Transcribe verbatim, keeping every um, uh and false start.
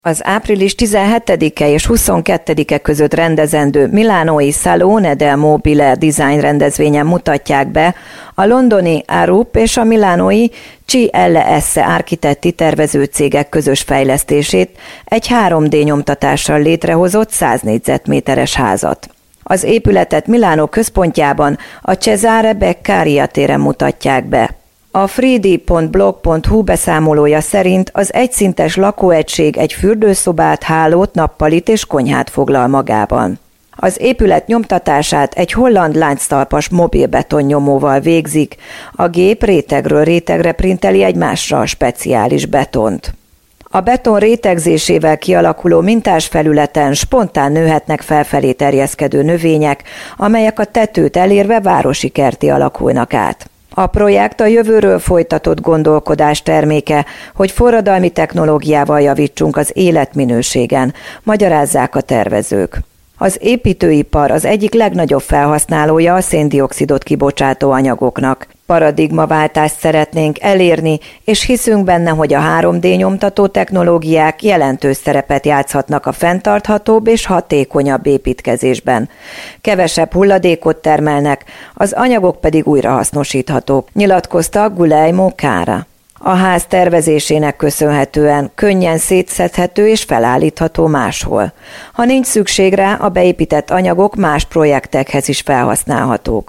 Az április tizenhetedike és huszonkettedike között rendezendő milánói Salone del Mobile Design rendezvényen mutatják be a londoni Arup és a milánói C L S Architetti tervezőcégek közös fejlesztését, egy három dé nyomtatással létrehozott száz négyzetméteres házat. Az épületet Milánó központjában, a Cesare Beccaria téren mutatják be. A freed pont blog pont hu beszámolója szerint az egyszintes lakóegység egy fürdőszobát, hálót, nappalit és konyhát foglal magában. Az épület nyomtatását egy holland lánctalpas mobilbetonnyomóval végzik, a gép rétegről rétegre printeli egymásra a speciális betont. A beton rétegzésével kialakuló mintás felületen spontán nőhetnek felfelé terjeszkedő növények, amelyek a tetőt elérve városi kerti alakulnak át. A projekt a jövőről folytatott gondolkodás terméke, hogy forradalmi technológiával javítsunk az életminőségen, magyarázzák a tervezők. Az építőipar az egyik legnagyobb felhasználója a széndioxidot kibocsátó anyagoknak. Paradigmaváltást szeretnénk elérni, és hiszünk benne, hogy a három dé nyomtató technológiák jelentős szerepet játszhatnak a fenntarthatóbb és hatékonyabb építkezésben. Kevesebb hulladékot termelnek, az anyagok pedig újrahasznosíthatók, nyilatkozta Guglielmo Cara. A ház tervezésének köszönhetően könnyen szétszedhető és felállítható máshol. Ha nincs szükség rá, a beépített anyagok más projektekhez is felhasználhatók.